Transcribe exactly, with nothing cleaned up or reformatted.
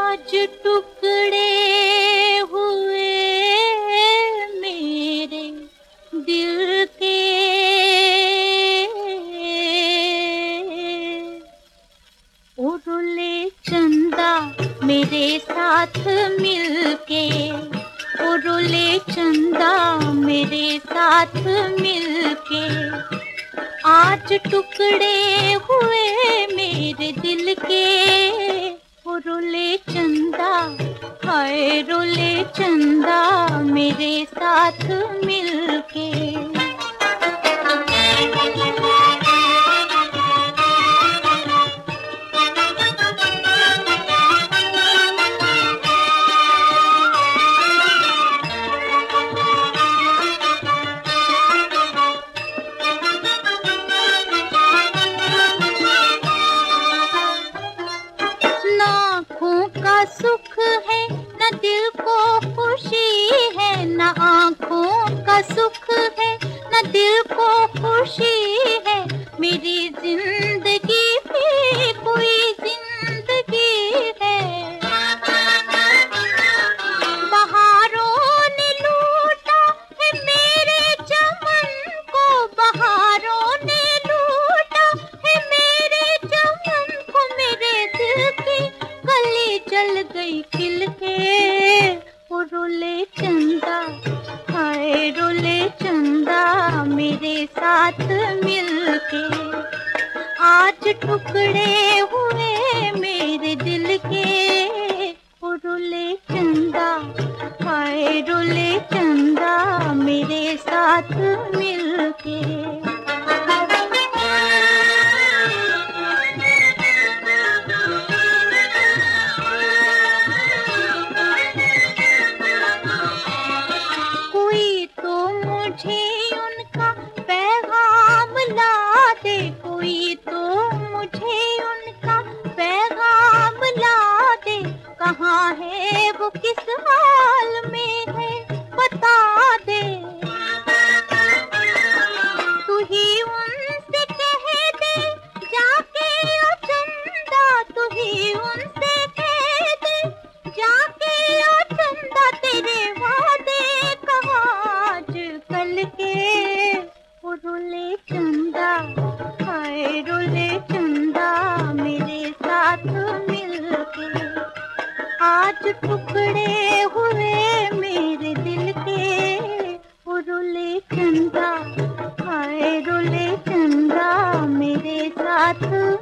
आज टुकड़े हुए मेरे दिल के, उड़ले चंदा मेरे साथ मिलके, उड़ले चंदा मेरे साथ मिलके, आज टुकड़े हुए मेरे दिल के। रुले चंदा, हाय रुले चंदा मेरे साथ मिलके। सुख है न दिल को खुशी है, न आँखों का सुख है न दिल को खुशी है, मेरी जिंदगी भी कोई जिंदगी है। बहारों ने लूटा है मेरे चमन को, बहारों ने लूटा है मेरे चमन को, मेरे दिल की गली जल गई खिल के। वो रुले चंदा, हाय रुले चंदा मेरे साथ मिलके, आज टुकड़े हुए मेरे दिल के। वो रुले चंदा, हाय रुले चंदा मेरे साथ मिलके। मुझे उनका पैगाम ला दे, कोई तो मुझे उनका पैगाम ला दे, कहाँ है वो किस हाल में है बता दे। तू ही उनसे कह दे जाके ओ चंदा, तू ही उनसे कह दे जाके ओ चंदा, तेरे वादे कल के। वो रुले चंदा, हाय रुले चंदा मेरे साथ मिलके, आज टुकड़े हुए मेरे दिल के। वो रुले चंदा, हाय रुले चंदा मेरे साथ